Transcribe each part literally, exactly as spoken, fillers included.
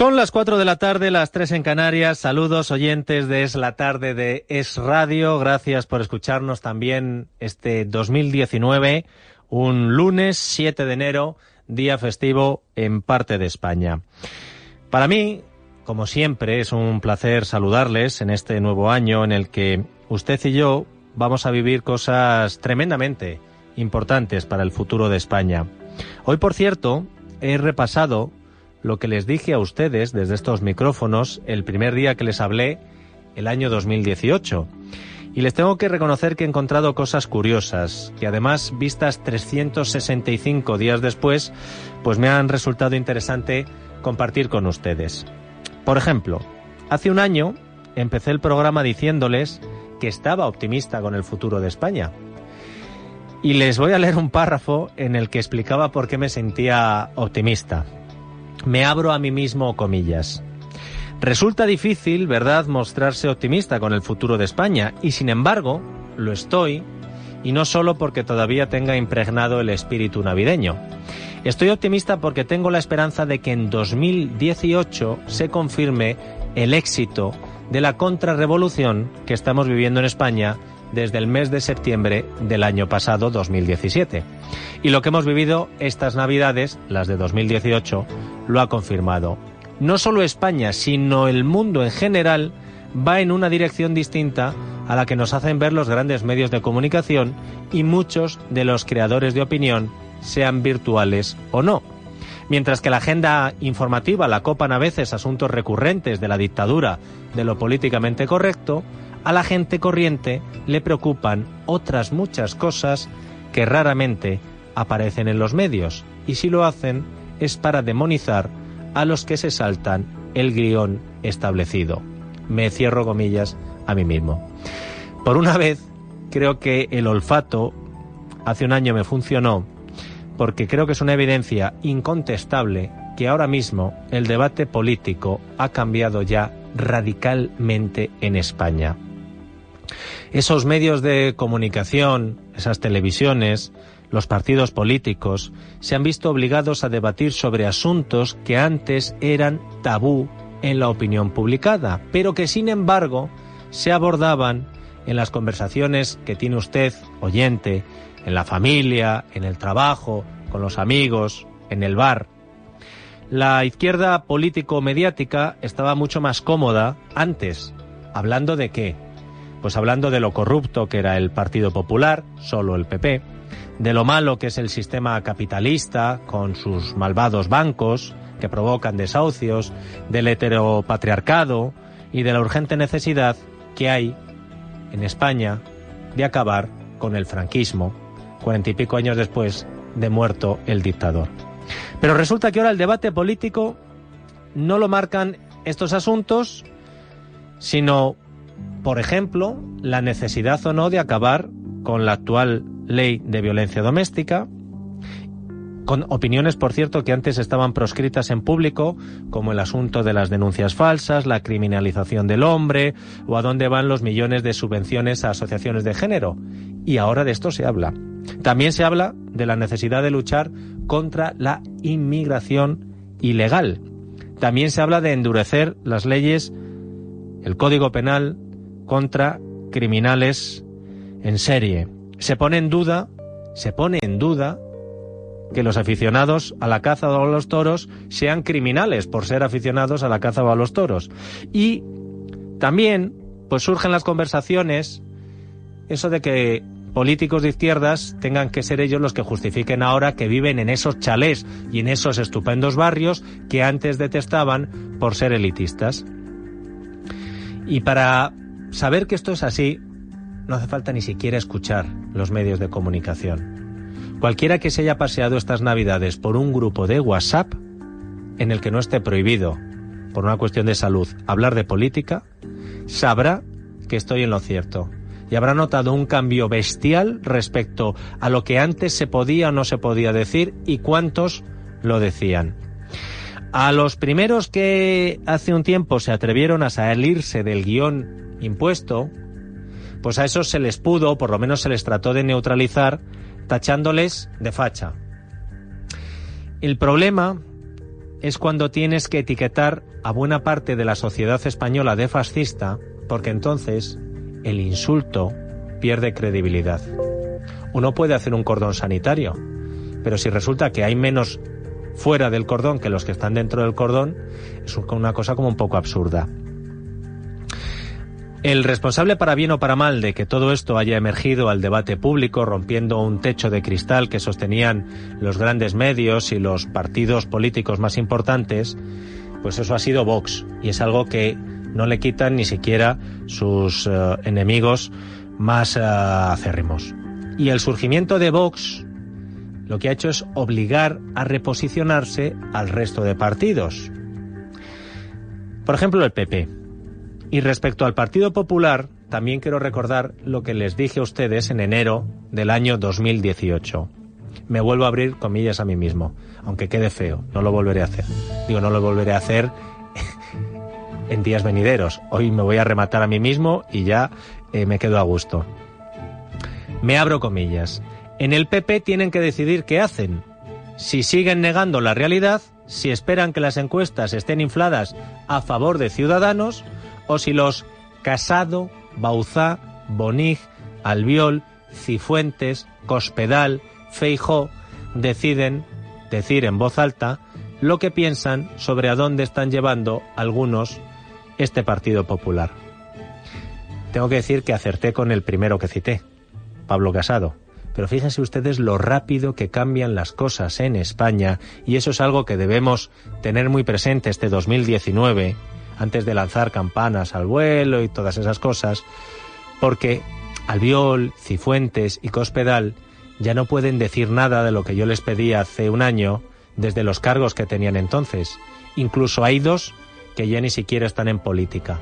Son las cuatro de la tarde, las tres en Canarias. Saludos oyentes de Es la Tarde de Es Radio. Gracias por escucharnos también este dos mil diecinueve, un lunes siete de enero, día festivo en parte de España. Para mí, como siempre, es un placer saludarles en este nuevo año en el que usted y yo vamos a vivir cosas tremendamente importantes para el futuro de España. Hoy, por cierto, he repasado lo que les dije a ustedes desde estos micrófonos el primer día que les hablé el año dos mil dieciocho. Y les tengo que reconocer que he encontrado cosas curiosas, que además, vistas trescientos sesenta y cinco días después, pues me han resultado interesante compartir con ustedes. Por ejemplo, hace un año empecé el programa diciéndoles que estaba optimista con el futuro de España. Y les voy a leer un párrafo en el que explicaba por qué me sentía optimista. Me abro a mí mismo comillas. Resulta difícil, ¿verdad?, mostrarse optimista con el futuro de España, y sin embargo, lo estoy, y no solo porque todavía tenga impregnado el espíritu navideño. Estoy optimista porque tengo la esperanza de que en dos mil dieciocho se confirme el éxito de la contrarrevolución que estamos viviendo en España desde el mes de septiembre del año pasado, dos mil diecisiete. Y lo que hemos vivido estas Navidades, las de dos mil dieciocho, lo ha confirmado. No solo España, sino el mundo en general va en una dirección distinta a la que nos hacen ver los grandes medios de comunicación y muchos de los creadores de opinión, sean virtuales o no. Mientras que la agenda informativa la copan a veces asuntos recurrentes de la dictadura de lo políticamente correcto, a la gente corriente le preocupan otras muchas cosas que raramente aparecen en los medios, y si lo hacen es para demonizar a los que se saltan el guión establecido. Me cierro comillas a mí mismo. Por una vez, creo que el olfato hace un año me funcionó, porque creo que es una evidencia incontestable que ahora mismo el debate político ha cambiado ya radicalmente en España. Esos medios de comunicación, esas televisiones, los partidos políticos, se han visto obligados a debatir sobre asuntos que antes eran tabú en la opinión publicada, pero que sin embargo se abordaban en las conversaciones que tiene usted, oyente, en la familia, en el trabajo, con los amigos, en el bar. La izquierda político-mediática estaba mucho más cómoda antes. ¿Hablando de qué? Pues hablando de lo corrupto que era el Partido Popular, solo el P P, de lo malo que es el sistema capitalista, con sus malvados bancos, que provocan desahucios, del heteropatriarcado y de la urgente necesidad que hay en España de acabar con el franquismo, cuarenta y pico años después de muerto el dictador. Pero resulta que ahora el debate político no lo marcan estos asuntos, sino, por ejemplo, la necesidad o no de acabar con la actual ley de violencia doméstica, con opiniones, por cierto, que antes estaban proscritas en público, como el asunto de las denuncias falsas, la criminalización del hombre, o a dónde van los millones de subvenciones a asociaciones de género. Y ahora de esto se habla. También se habla de la necesidad de luchar contra la inmigración ilegal. También se habla de endurecer las leyes, el Código Penal, contra criminales en serie. Se pone en duda, se pone en duda que los aficionados a la caza o a los toros sean criminales por ser aficionados a la caza o a los toros. Y también pues surgen las conversaciones, eso de que políticos de izquierdas tengan que ser ellos los que justifiquen ahora que viven en esos chalés y en esos estupendos barrios que antes detestaban por ser elitistas. Y para saber que esto es así, no hace falta ni siquiera escuchar los medios de comunicación. Cualquiera que se haya paseado estas Navidades por un grupo de WhatsApp en el que no esté prohibido, por una cuestión de salud, hablar de política, sabrá que estoy en lo cierto. Y habrá notado un cambio bestial respecto a lo que antes se podía o no se podía decir y cuántos lo decían. A los primeros que hace un tiempo se atrevieron a salirse del guión impuesto, pues a esos se les pudo, o por lo menos se les trató de neutralizar, tachándoles de facha. El problema es cuando tienes que etiquetar a buena parte de la sociedad española de fascista, porque entonces el insulto pierde credibilidad. Uno puede hacer un cordón sanitario, pero si resulta que hay menos fuera del cordón que los que están dentro del cordón, es una cosa como un poco absurda. El responsable, para bien o para mal, de que todo esto haya emergido al debate público, rompiendo un techo de cristal que sostenían los grandes medios y los partidos políticos más importantes, pues eso ha sido Vox, y es algo que no le quitan ni siquiera sus uh, enemigos más uh, acérrimos. Y el surgimiento de Vox lo que ha hecho es obligar a reposicionarse al resto de partidos. Por ejemplo, el P P. Y respecto al Partido Popular, también quiero recordar lo que les dije a ustedes en enero del año dos mil dieciocho. Me vuelvo a abrir comillas a mí mismo, aunque quede feo, no lo volveré a hacer. Digo, no lo volveré a hacer en días venideros. Hoy me voy a rematar a mí mismo y ya eh, me quedo a gusto. Me abro comillas. En el P P tienen que decidir qué hacen. Si siguen negando la realidad, si esperan que las encuestas estén infladas a favor de Ciudadanos, o si los Casado, Bauzá, Bonig, Albiol, Cifuentes, Cospedal, Feijóo deciden decir en voz alta lo que piensan sobre a dónde están llevando algunos este Partido Popular. Tengo que decir que acerté con el primero que cité, Pablo Casado. Pero fíjense ustedes lo rápido que cambian las cosas en España, y eso es algo que debemos tener muy presente este dos mil diecinueve, antes de lanzar campanas al vuelo y todas esas cosas, porque Albiol, Cifuentes y Cospedal ya no pueden decir nada de lo que yo les pedí hace un año desde los cargos que tenían entonces. Incluso hay dos que ya ni siquiera están en política.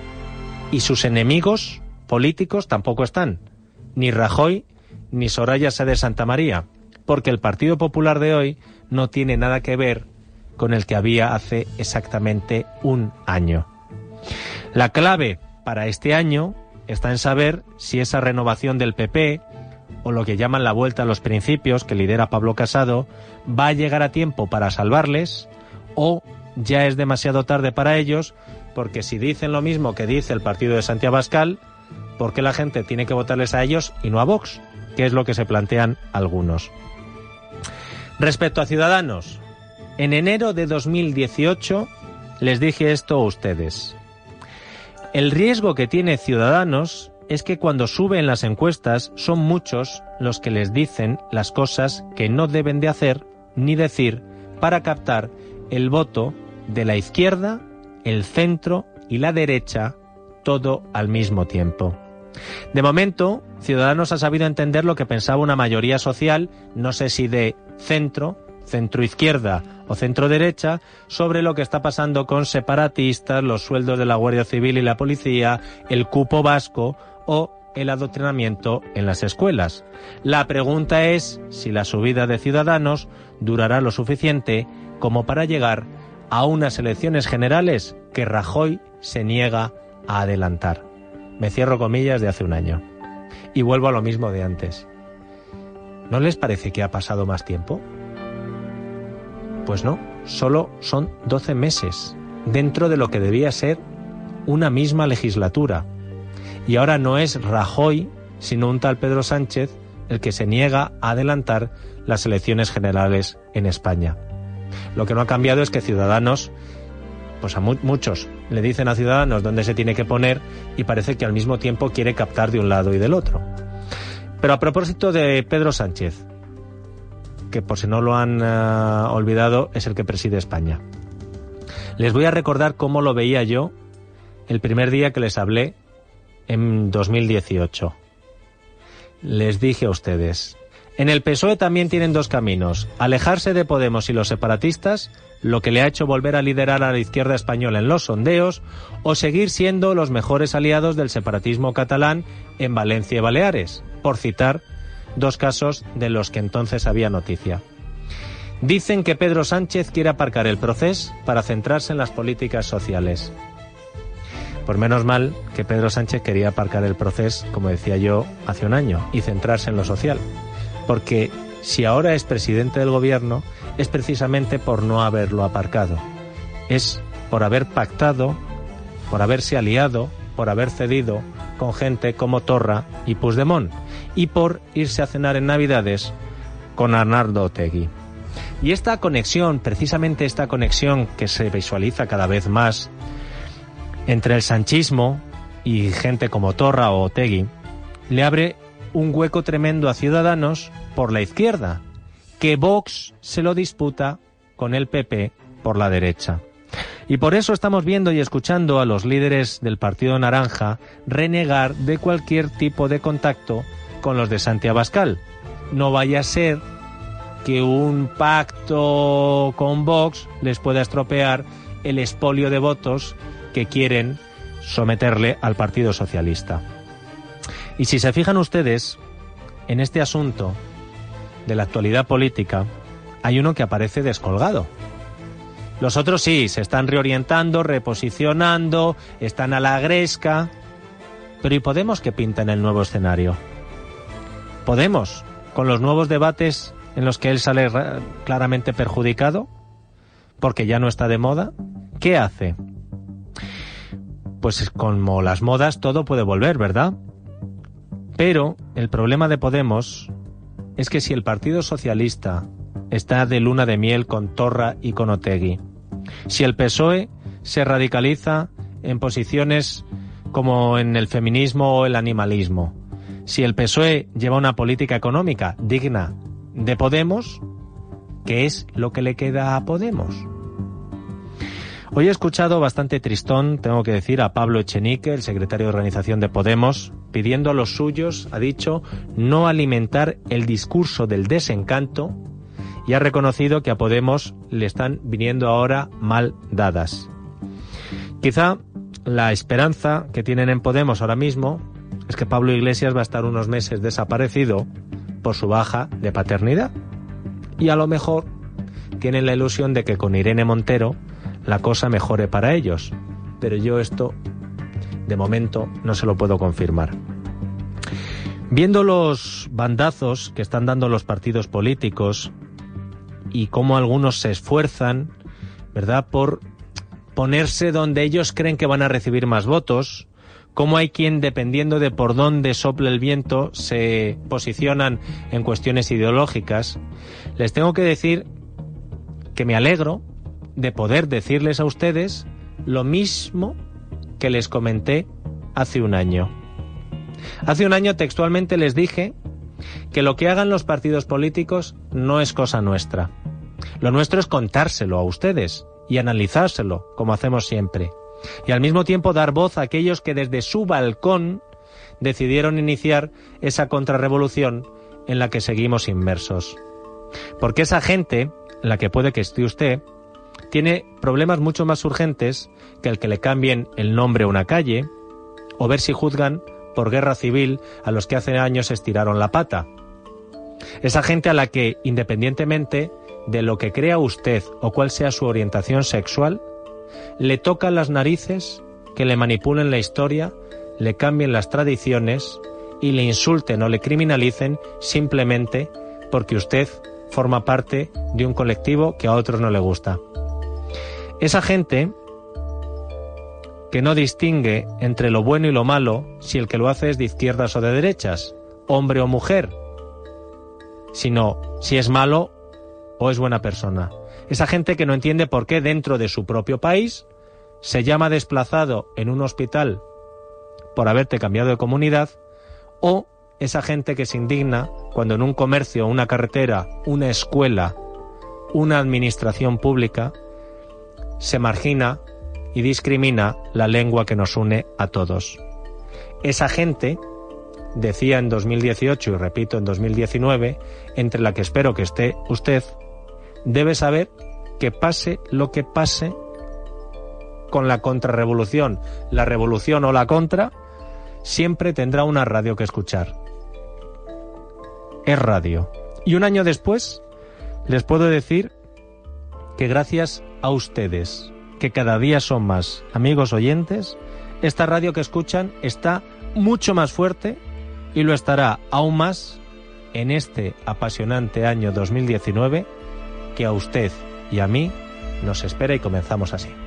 Y sus enemigos políticos tampoco están, ni Rajoy ni Soraya Sáenz de Santamaría, porque el Partido Popular de hoy no tiene nada que ver con el que había hace exactamente un año. La clave para este año está en saber si esa renovación del P P, o lo que llaman la vuelta a los principios que lidera Pablo Casado, va a llegar a tiempo para salvarles, o ya es demasiado tarde para ellos, porque si dicen lo mismo que dice el partido de Santiago Abascal, ¿por qué la gente tiene que votarles a ellos y no a Vox? Que es lo que se plantean algunos. Respecto a Ciudadanos, en enero de dos mil dieciocho les dije esto a ustedes. El riesgo que tiene Ciudadanos es que cuando sube en las encuestas son muchos los que les dicen las cosas que no deben de hacer ni decir para captar el voto de la izquierda, el centro y la derecha, todo al mismo tiempo. De momento, Ciudadanos ha sabido entender lo que pensaba una mayoría social, no sé si de centro, centro-izquierda o centro-derecha, sobre lo que está pasando con separatistas, los sueldos de la Guardia Civil y la Policía, el cupo vasco o el adoctrinamiento en las escuelas. La pregunta es si la subida de Ciudadanos durará lo suficiente como para llegar a unas elecciones generales que Rajoy se niega a adelantar. Me cierro comillas de hace un año. Y vuelvo a lo mismo de antes. ¿No les parece que ha pasado más tiempo? Pues no, solo son doce meses, dentro de lo que debía ser una misma legislatura. Y ahora no es Rajoy, sino un tal Pedro Sánchez, el que se niega a adelantar las elecciones generales en España. Lo que no ha cambiado es que Ciudadanos, pues a mu- muchos le dicen a Ciudadanos dónde se tiene que poner y parece que al mismo tiempo quiere captar de un lado y del otro. Pero a propósito de Pedro Sánchez, que por si no lo han uh, olvidado, es el que preside España. Les voy a recordar cómo lo veía yo el primer día que les hablé en dos mil dieciocho. Les dije a ustedes, en el P S O E también tienen dos caminos: alejarse de Podemos y los separatistas, lo que le ha hecho volver a liderar a la izquierda española en los sondeos, o seguir siendo los mejores aliados del separatismo catalán en Valencia y Baleares, por citar dos casos de los que entonces había noticia. Dicen que Pedro Sánchez quiere aparcar el procés para centrarse en las políticas sociales. Pues menos mal que Pedro Sánchez quería aparcar el procés, como decía yo, hace un año, y centrarse en lo social. Porque si ahora es presidente del gobierno, es precisamente por no haberlo aparcado. Es por haber pactado, por haberse aliado, por haber cedido con gente como Torra y Puigdemont, y por irse a cenar en Navidades con Arnaldo Otegi. Y esta conexión, precisamente esta conexión que se visualiza cada vez más entre el sanchismo y gente como Torra o Otegi, le abre un hueco tremendo a Ciudadanos por la izquierda, que Vox se lo disputa con el P P por la derecha. Y por eso estamos viendo y escuchando a los líderes del Partido Naranja renegar de cualquier tipo de contacto con los de Santi Abascal. No vaya a ser que un pacto con Vox les pueda estropear el expolio de votos que quieren someterle al Partido Socialista. Y si se fijan ustedes, en este asunto de la actualidad política, hay uno que aparece descolgado. Los otros sí, se están reorientando, reposicionando, están a la gresca. Pero ¿y Podemos qué pinta en el nuevo escenario? ¿Podemos, con los nuevos debates en los que él sale claramente perjudicado, porque ya no está de moda, qué hace? Pues como las modas todo puede volver, ¿verdad? Pero el problema de Podemos es que si el Partido Socialista está de luna de miel con Torra y con Otegi, si el P S O E se radicaliza en posiciones como en el feminismo o el animalismo, si el P S O E lleva una política económica digna de Podemos, ¿qué es lo que le queda a Podemos? Hoy he escuchado bastante tristón, tengo que decir, a Pablo Echenique, el secretario de organización de Podemos, pidiendo a los suyos, ha dicho, no alimentar el discurso del desencanto, y ha reconocido que a Podemos le están viniendo ahora mal dadas. Quizá la esperanza que tienen en Podemos ahora mismo es que Pablo Iglesias va a estar unos meses desaparecido por su baja de paternidad. Y a lo mejor tienen la ilusión de que con Irene Montero la cosa mejore para ellos. Pero yo esto, de momento, no se lo puedo confirmar. Viendo los bandazos que están dando los partidos políticos y cómo algunos se esfuerzan, ¿verdad?, por ponerse donde ellos creen que van a recibir más votos, cómo hay quien, dependiendo de por dónde sople el viento, se posicionan en cuestiones ideológicas, les tengo que decir que me alegro de poder decirles a ustedes lo mismo que les comenté hace un año. Hace un año textualmente les dije que lo que hagan los partidos políticos no es cosa nuestra. Lo nuestro es contárselo a ustedes y analizárselo, como hacemos siempre. Y al mismo tiempo dar voz a aquellos que desde su balcón decidieron iniciar esa contrarrevolución en la que seguimos inmersos. Porque esa gente, en la que puede que esté usted, tiene problemas mucho más urgentes que el que le cambien el nombre a una calle o ver si juzgan por guerra civil a los que hace años estiraron la pata. Esa gente a la que, independientemente de lo que crea usted o cuál sea su orientación sexual, le tocan las narices que le manipulen la historia, le cambien las tradiciones y le insulten o le criminalicen simplemente porque usted forma parte de un colectivo que a otros no le gusta. Esa gente que no distingue entre lo bueno y lo malo si el que lo hace es de izquierdas o de derechas, hombre o mujer, sino si es malo o es buena persona. Esa gente que no entiende por qué dentro de su propio país se llama desplazado en un hospital por haberte cambiado de comunidad, o esa gente que se indigna cuando en un comercio, una carretera, una escuela, una administración pública se margina y discrimina la lengua que nos une a todos. Esa gente, decía en dos mil dieciocho y repito en dos mil diecinueve, entre la que espero que esté usted, debe saber que pase lo que pase con la contrarrevolución, la revolución o la contra, siempre tendrá una radio que escuchar. Es radio. Y un año después les puedo decir que gracias a ustedes, que cada día son más amigos oyentes, esta radio que escuchan está mucho más fuerte y lo estará aún más en este apasionante año dos mil diecinueve que a usted y a mí nos espera, y comenzamos así.